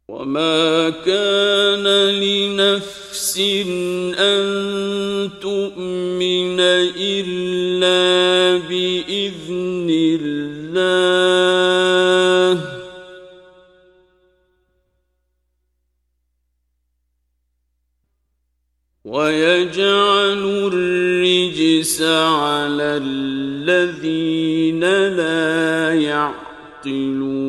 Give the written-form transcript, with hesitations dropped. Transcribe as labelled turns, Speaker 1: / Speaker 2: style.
Speaker 1: وما كان لنفس أن تؤمن إلا بإذن الله ويجعل الرجس على الذين لا يعقلون